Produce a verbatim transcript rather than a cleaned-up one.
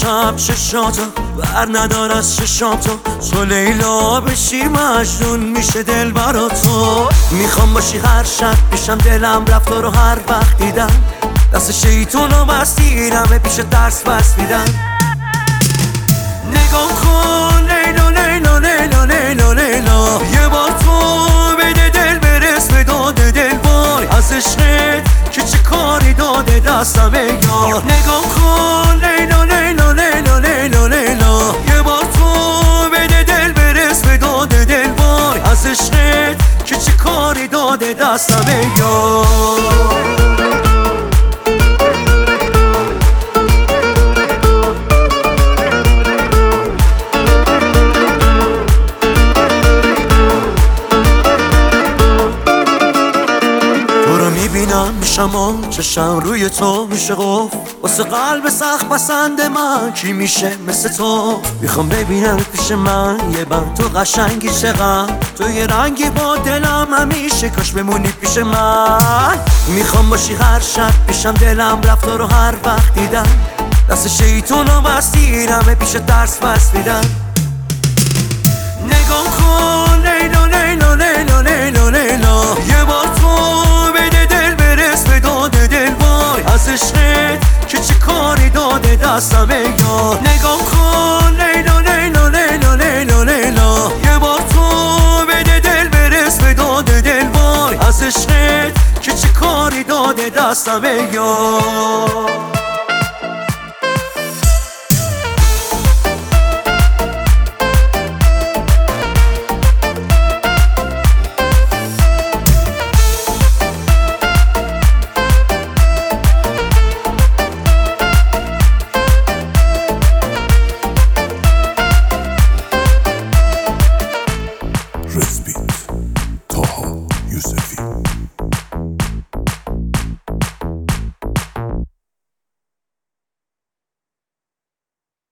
شب چشاتو بر ندار از چشام تو تو لیلا بشی مجنون میشه دل برا تو. میخوام باشی هر شب پیشم دلم رفت رو هر وقت دیدم دست شیطونو بستیرم پیش درس بس میدم. نگاه کن لیلا لیلا لیلا لیلا لیلا یه بار تو بده دل برس به داد دل وای از عشقت که چه کاری داده دستم یار. نگاه کن لیلا لیلا لیلا لیلا لیلا یه بار تو بده دل برس به داد دل وای از عشقت که چه کاری داده دستم یار. میبینم میشم چشم روی تو میشه قفل واسه قلب سخت پسند من کی میشه مثل تو. میخوام ببینم پیش من یه بند تو قشنگی چقدر تو یه رنگی با دلم همیشه کاش بمونی پیش من. میخوام باشی هر شب پیشم دلم رفت رو هر وقت دیدم دست شیطونو بستیرم پیش درس بس میدم. نگاه کن لیلا لیلا لیلا لیلا لیلا یه بار تو از عشقت که چه کاری داده دستم یار. نگاه کن لیلا لیلا لیلا لیلا لیلا یه بار تو بده دل برس به داد دل وای از عشقت که چه کاری داده دستم یار.